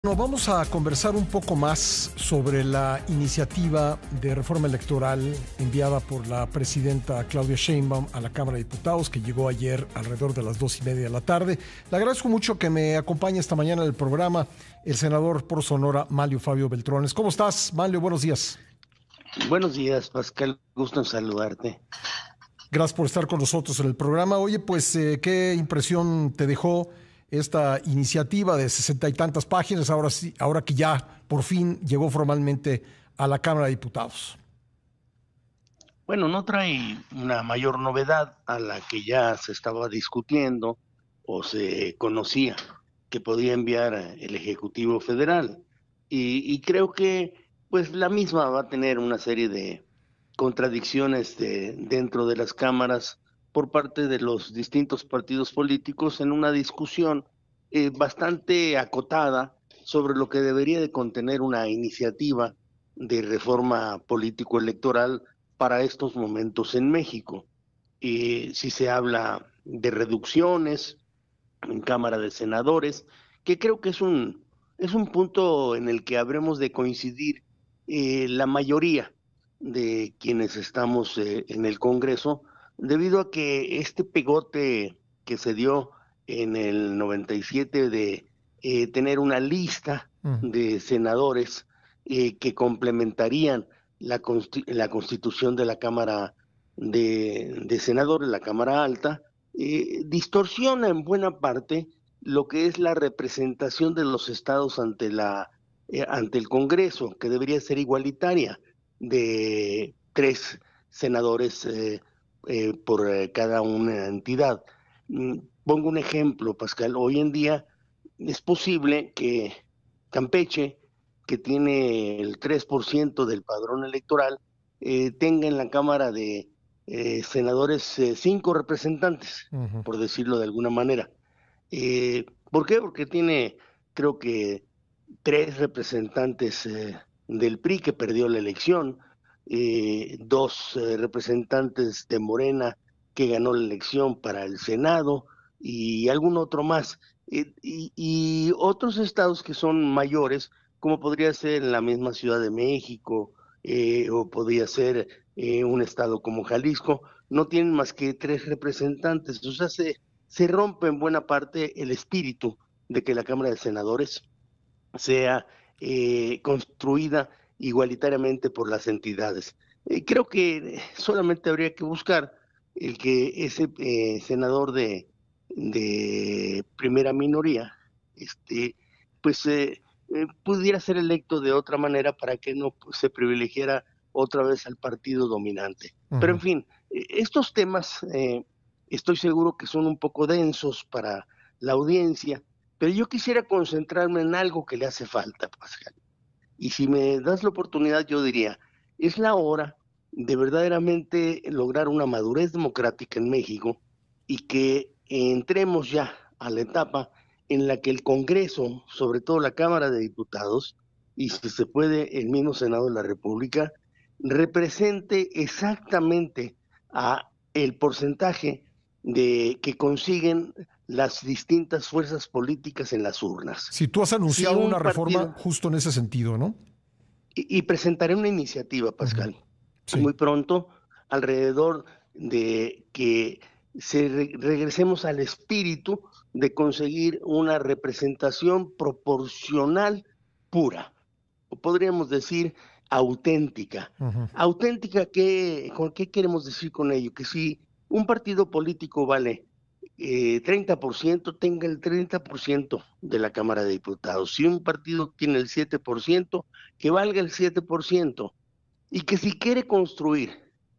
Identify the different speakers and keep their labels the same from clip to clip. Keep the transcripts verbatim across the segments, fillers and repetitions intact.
Speaker 1: Bueno, vamos a conversar un poco más sobre la iniciativa de reforma electoral enviada por la presidenta Claudia Sheinbaum a la Cámara de Diputados, que llegó ayer alrededor de las dos y media de la tarde. Le agradezco mucho que me acompañe esta mañana en el programa el senador por Sonora, Manlio Fabio Beltrones. ¿Cómo estás, Manlio? Buenos días.
Speaker 2: Buenos días, Pascal. Gusto en saludarte.
Speaker 1: Gracias por estar con nosotros en el programa. Oye, pues, eh, ¿qué impresión te dejó esta iniciativa de sesenta y tantas páginas, ahora sí, ahora que ya por fin llegó formalmente a la Cámara de Diputados?
Speaker 2: Bueno, no trae una mayor novedad a la que ya se estaba discutiendo o se conocía que podía enviar el Ejecutivo Federal. Y, y creo que pues la misma va a tener una serie de contradicciones de, dentro de las cámaras por parte de los distintos partidos políticos en una discusión eh, bastante acotada sobre lo que debería de contener una iniciativa de reforma político-electoral para estos momentos en México. Y si se habla de reducciones en Cámara de Senadores, que creo que es un, es un punto en el que habremos de coincidir eh, la mayoría de quienes estamos eh, en el Congreso, debido a que este pegote que se dio en el noventa y siete de eh, tener una lista
Speaker 1: Mm.
Speaker 2: de senadores eh, que complementarían la, consti la constitución de la Cámara de, de Senadores, la Cámara Alta, eh, distorsiona en buena parte lo que es la representación de los estados ante, la, eh, ante el Congreso, que debería ser igualitaria, de tres senadores eh, eh, por eh, cada una entidad. Mm, Pongo un ejemplo, Pascal. Hoy en día es posible que Campeche, que tiene el tres por ciento del padrón electoral, eh, tenga en la Cámara de eh, Senadores eh, cinco representantes,
Speaker 1: Ujú.
Speaker 2: por decirlo de alguna manera. Eh, ¿Por qué? Porque tiene, creo que, tres representantes eh, del P R I que perdió la elección, eh, dos eh, representantes de Morena que ganó la elección para el Senado y algún otro más. Eh, y, y otros estados que son mayores, como podría ser la misma Ciudad de México, eh, o podría ser eh, un estado como Jalisco, no tienen más que tres representantes. O sea, se, se rompe en buena parte el espíritu de que la Cámara de Senadores sea eh, construida igualitariamente por las entidades. Eh, creo que solamente habría que buscar el que ese eh, senador de, de primera minoría, este, pues eh, eh, pudiera ser electo de otra manera para que no se privilegiara otra vez al partido dominante. Pero en
Speaker 1: Ujú.
Speaker 2: fin, eh, estos temas eh, estoy seguro que son un poco densos para la audiencia, pero yo quisiera concentrarme en algo que le hace falta, Pascal. Y si me das la oportunidad, yo diría, es la hora de verdaderamente lograr una madurez democrática en México y que entremos ya a la etapa en la que el Congreso, sobre todo la Cámara de Diputados, y si se puede el mismo Senado de la República, represente exactamente a el porcentaje de que consiguen las distintas fuerzas políticas en las urnas.
Speaker 1: Si tú has
Speaker 2: Si
Speaker 1: anunciado
Speaker 2: un
Speaker 1: una reforma
Speaker 2: partido,
Speaker 1: justo en ese sentido, ¿no?
Speaker 2: y, y presentaré una iniciativa,
Speaker 1: Ujú.
Speaker 2: Pascal,
Speaker 1: Sí.
Speaker 2: muy pronto, alrededor de que se re regresemos al espíritu de conseguir una representación proporcional pura, o podríamos decir auténtica.
Speaker 1: Ujú.
Speaker 2: Auténtica, ¿qué, con qué queremos decir con ello? Que si un partido político vale eh, treinta por ciento, tenga el treinta por ciento de la Cámara de Diputados. Si un partido tiene el siete por ciento, que valga el siete por ciento. Y que si quiere construir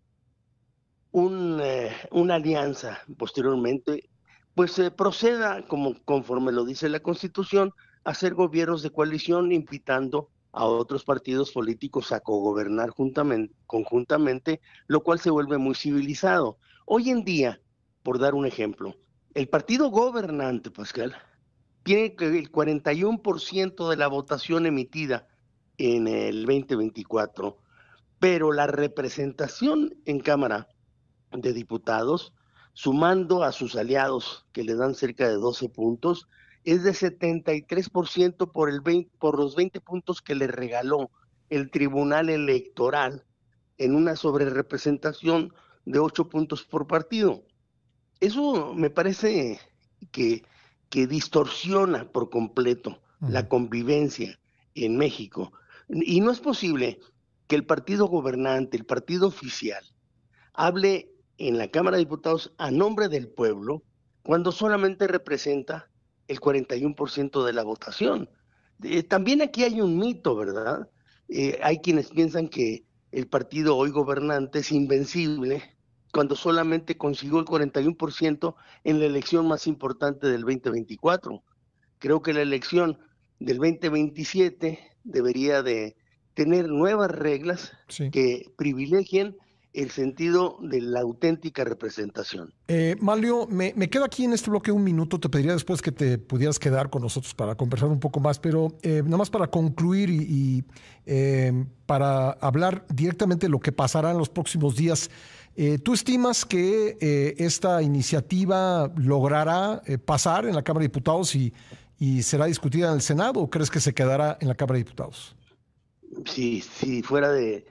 Speaker 2: un, eh, una alianza posteriormente, pues eh, proceda, como conforme lo dice la Constitución, a hacer gobiernos de coalición, invitando a otros partidos políticos a cogobernar juntamente, conjuntamente, lo cual se vuelve muy civilizado. Hoy en día, por dar un ejemplo, el partido gobernante, Pascal, tiene el cuarenta y uno por ciento de la votación emitida en el veinte veinticuatro, pero la representación en Cámara de Diputados, sumando a sus aliados que le dan cerca de doce puntos, es de setenta y tres por ciento por, el veinte, por los veinte puntos que le regaló el Tribunal Electoral en una sobrerepresentación de ocho puntos por partido. Eso me parece que, que distorsiona por completo uh-huh. la convivencia en México. Y no es posible que el partido gobernante, el partido oficial, hable en la Cámara de Diputados a nombre del pueblo cuando solamente representa el cuarenta y uno por ciento de la votación. Eh, también aquí hay un mito, ¿verdad? Eh, hay quienes piensan que el partido hoy gobernante es invencible cuando solamente consiguió el cuarenta y uno por ciento en la elección más importante del veinte veinticuatro. Creo que la elección del veinte veintisiete debería de tener nuevas reglas sí. que privilegien el sentido de la auténtica representación.
Speaker 1: Eh, Manlio, me, me queda aquí en este bloque un minuto. Te pediría después que te pudieras quedar con nosotros para conversar un poco más, pero eh, nada más para concluir y, y eh, para hablar directamente de lo que pasará en los próximos días. Eh, ¿Tú estimas que eh, esta iniciativa logrará eh, pasar en la Cámara de Diputados y, y será discutida en el Senado, o crees que se quedará en la Cámara de Diputados?
Speaker 2: Si, si fuera de...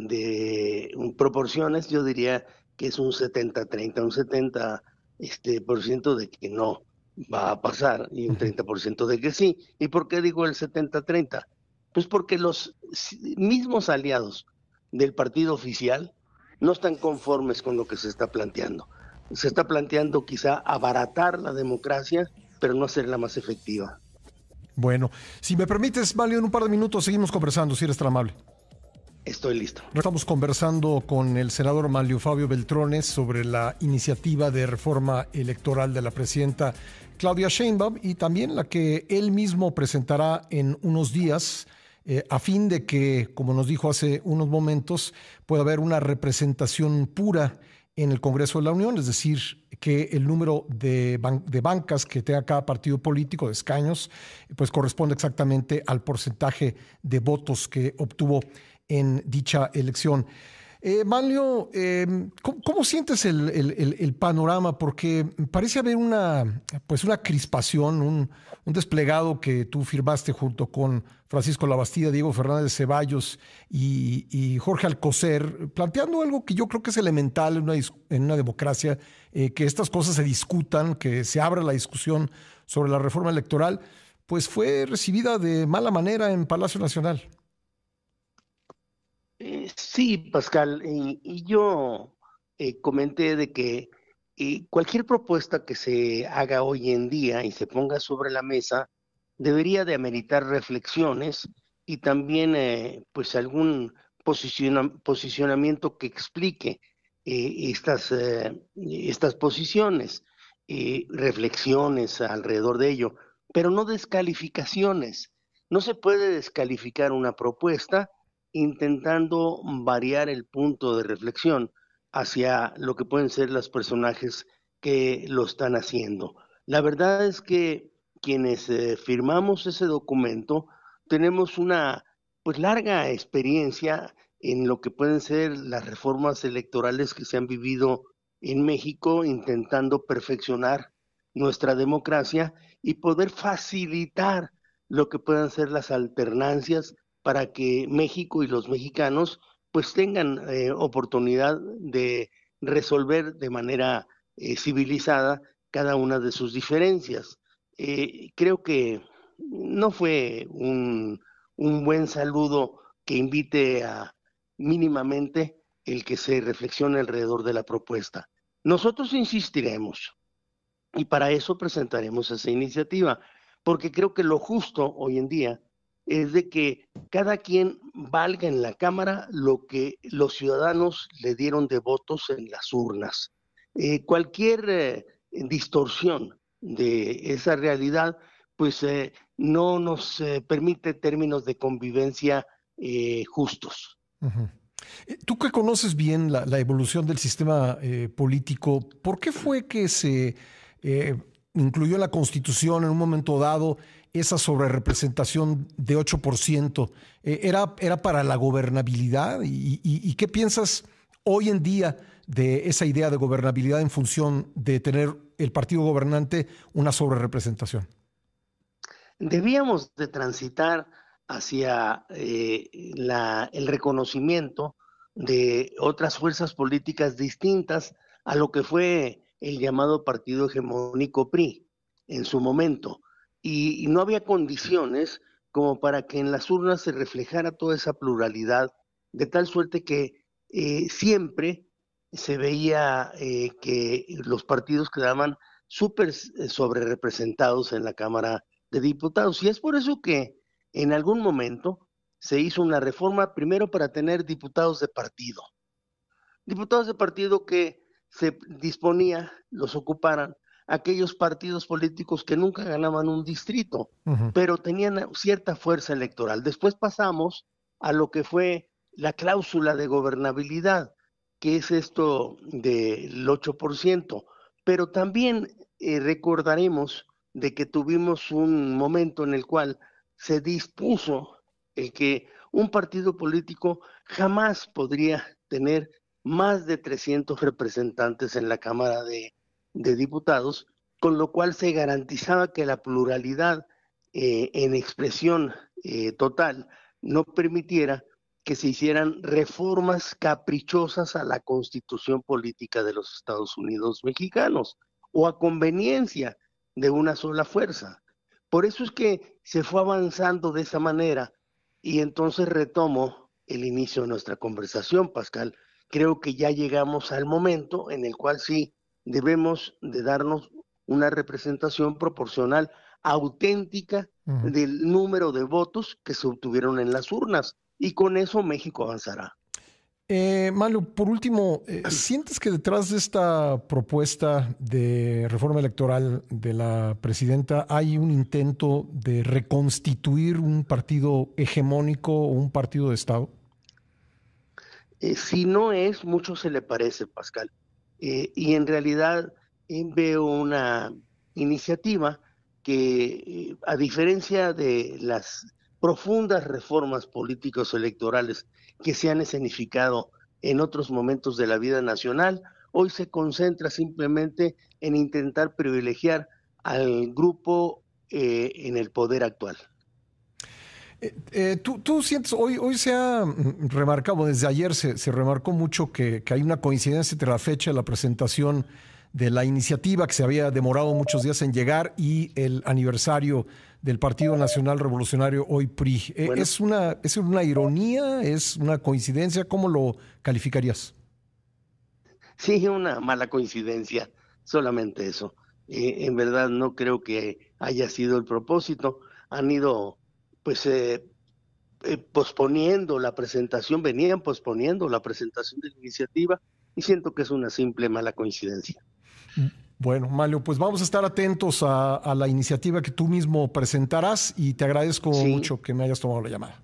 Speaker 2: de proporciones, yo diría que es un setenta treinta, un setenta este, por ciento de que no va a pasar y un treinta por ciento de que sí. ¿Y por qué digo el setenta treinta? Pues porque los mismos aliados del partido oficial no están conformes con lo que se está planteando. Se está planteando quizá abaratar la democracia, pero no hacerla más efectiva.
Speaker 1: Bueno, si me permites, Manlio, en un par de minutos seguimos conversando, si eres tan amable.
Speaker 2: Estoy listo.
Speaker 1: Estamos conversando con el senador Manlio Fabio Beltrones sobre la iniciativa de reforma electoral de la presidenta Claudia Sheinbaum y también la que él mismo presentará en unos días eh, a fin de que, como nos dijo hace unos momentos, pueda haber una representación pura en el Congreso de la Unión, es decir, que el número de, ban- de bancas que tenga cada partido político, de escaños, pues corresponde exactamente al porcentaje de votos que obtuvo en dicha elección. Eh, Manlio, eh, ¿cómo, ¿cómo sientes el, el, el panorama? Porque parece haber una, pues una crispación, un, un desplegado que tú firmaste junto con Francisco Labastida, Diego Fernández Ceballos y, y Jorge Alcocer, planteando algo que yo creo que es elemental en una, en una democracia, eh, que estas cosas se discutan, que se abra la discusión sobre la reforma electoral, pues fue recibida de mala manera en Palacio Nacional.
Speaker 2: Eh, sí, Pascal, y, y yo eh, comenté de que eh, cualquier propuesta que se haga hoy en día y se ponga sobre la mesa debería de ameritar reflexiones y también eh, pues algún posiciona, posicionamiento que explique eh, estas, eh, estas posiciones, eh, reflexiones alrededor de ello, pero no descalificaciones. No se puede descalificar una propuesta intentando variar el punto de reflexión hacia lo que pueden ser los personajes que lo están haciendo. La verdad es que quienes eh, firmamos ese documento tenemos una pues larga experiencia en lo que pueden ser las reformas electorales que se han vivido en México, intentando perfeccionar nuestra democracia y poder facilitar lo que puedan ser las alternancias para que México y los mexicanos pues tengan eh, oportunidad de resolver de manera eh, civilizada cada una de sus diferencias. Eh, creo que no fue un, un buen saludo que invite a mínimamente el que se reflexione alrededor de la propuesta. Nosotros insistiremos y para eso presentaremos esa iniciativa, porque creo que lo justo hoy en día es de que cada quien valga en la Cámara lo que los ciudadanos le dieron de votos en las urnas. Eh, cualquier eh, distorsión de esa realidad, pues eh, no nos eh, permite términos de convivencia eh, justos.
Speaker 1: Uh-huh. Tú que conoces bien la, la evolución del sistema eh, político, ¿por qué fue que se eh, incluyó en la Constitución en un momento dado esa sobrerepresentación de ocho por ciento? Eh, ¿era, ¿Era para la gobernabilidad? ¿Y, y, ¿Y qué piensas hoy en día de esa idea de gobernabilidad en función de tener el partido gobernante una sobrerepresentación?
Speaker 2: debíamos de transitar hacia eh, la, el reconocimiento de otras fuerzas políticas distintas a lo que fue el llamado partido hegemónico P R I en su momento. Y, y no había condiciones como para que en las urnas se reflejara toda esa pluralidad, de tal suerte que eh, siempre se veía eh, que los partidos quedaban súper sobre representados en la Cámara de Diputados. Y es por eso que en algún momento se hizo una reforma primero para tener diputados de partido. Diputados de partido que se disponía, los ocuparan aquellos partidos políticos que nunca ganaban un distrito, uh-huh. pero tenían cierta fuerza electoral. Después pasamos a lo que fue la cláusula de gobernabilidad, que es esto del ocho por ciento, pero también eh, recordaremos de que tuvimos un momento en el cual se dispuso el que un partido político jamás podría tener más de trescientos representantes en la Cámara de, de Diputados, con lo cual se garantizaba que la pluralidad eh, en expresión eh, total no permitiera que se hicieran reformas caprichosas a la Constitución política de los Estados Unidos mexicanos o a conveniencia de una sola fuerza. Por eso es que se fue avanzando de esa manera y entonces retomo el inicio de nuestra conversación, Pascal. Creo que ya llegamos al momento en el cual sí debemos de darnos una representación proporcional auténtica uh-huh. del número de votos que se obtuvieron en las urnas. Y con eso México avanzará.
Speaker 1: Eh, Mario, por último, eh, ¿sientes que detrás de esta propuesta de reforma electoral de la presidenta hay un intento de reconstituir un partido hegemónico o un partido de Estado?
Speaker 2: Eh, si no es, mucho se le parece, Pascal. Eh, y en realidad eh, veo una iniciativa que, eh, a diferencia de las profundas reformas políticos electorales que se han escenificado en otros momentos de la vida nacional, hoy se concentra simplemente en intentar privilegiar al grupo eh, en el poder actual.
Speaker 1: Eh, eh, ¿tú, tú sientes, hoy, hoy se ha remarcado, desde ayer se, se remarcó mucho que, que hay una coincidencia entre la fecha de la presentación de la iniciativa, que se había demorado muchos días en llegar, y el aniversario del Partido Nacional Revolucionario, hoy P R I. Bueno. ¿Es una, ¿Es una ironía? ¿Es una coincidencia? ¿Cómo lo calificarías?
Speaker 2: Sí, una mala coincidencia, solamente eso. Eh, en verdad no creo que haya sido el propósito. Han ido pues eh, eh, posponiendo la presentación, venían posponiendo la presentación de la iniciativa y siento que es una simple mala coincidencia.
Speaker 1: Bueno, Mario, pues vamos a estar atentos a, a la iniciativa que tú mismo presentarás y te agradezco sí. mucho que me hayas tomado la llamada.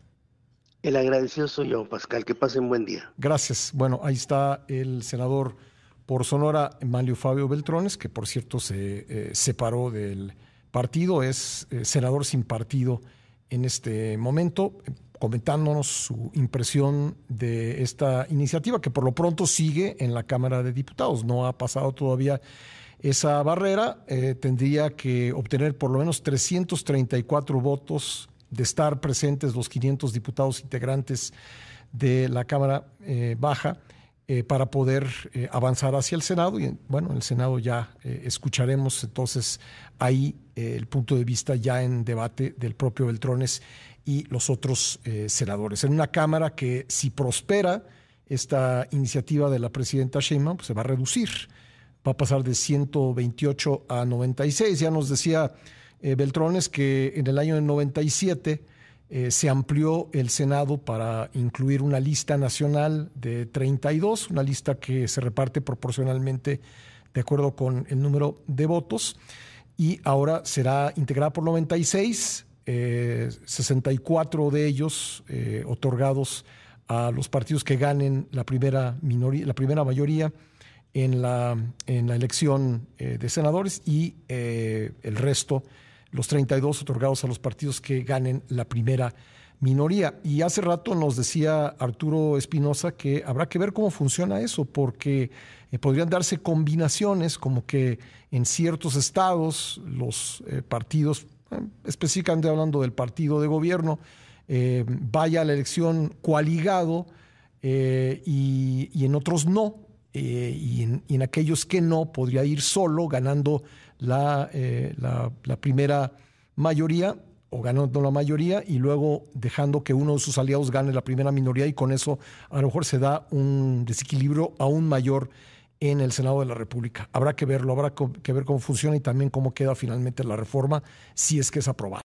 Speaker 2: El agradecido soy yo, Pascal. Que pasen buen día.
Speaker 1: Gracias. Bueno, ahí está el senador por Sonora, Manlio Fabio Beltrones, que por cierto se eh, separó del partido, es eh, senador sin partido en este momento, comentándonos su impresión de esta iniciativa, que por lo pronto sigue en la Cámara de Diputados. No ha pasado todavía esa barrera. Eh, tendría que obtener por lo menos trescientos treinta y cuatro votos de estar presentes los quinientos diputados integrantes de la Cámara eh, Baja eh, para poder eh, avanzar hacia el Senado. Y bueno, en el Senado ya eh, escucharemos entonces ahí eh, el punto de vista ya en debate del propio Beltrones y los otros eh, senadores. En una Cámara que, si prospera esta iniciativa de la presidenta Sheinbaum, pues se va a reducir. Va a pasar de ciento veintiocho a noventa y seis. Ya nos decía eh, Beltrones que en el año del noventa y siete eh, se amplió el Senado para incluir una lista nacional de treinta y dos, una lista que se reparte proporcionalmente de acuerdo con el número de votos, y ahora será integrada por noventa y seis, eh, sesenta y cuatro de ellos eh, otorgados a los partidos que ganen la primera, minoría, la primera mayoría en la, en la elección eh, de senadores, y eh, el resto, los treinta y dos, otorgados a los partidos que ganen la primera minoría. Y hace rato nos decía Arturo Espinosa que habrá que ver cómo funciona eso, porque eh, podrían darse combinaciones como que en ciertos estados los eh, partidos específicamente hablando del partido de gobierno, eh, vaya a la elección coaligado eh, y, y en otros no, eh, y, en, y en aquellos que no, podría ir solo ganando la, eh, la, la primera mayoría o ganando la mayoría y luego dejando que uno de sus aliados gane la primera minoría, y con eso a lo mejor se da un desequilibrio aún mayor en el Senado de la República. Habrá que verlo, habrá que ver cómo funciona y también cómo queda finalmente la reforma, si es que es aprobada.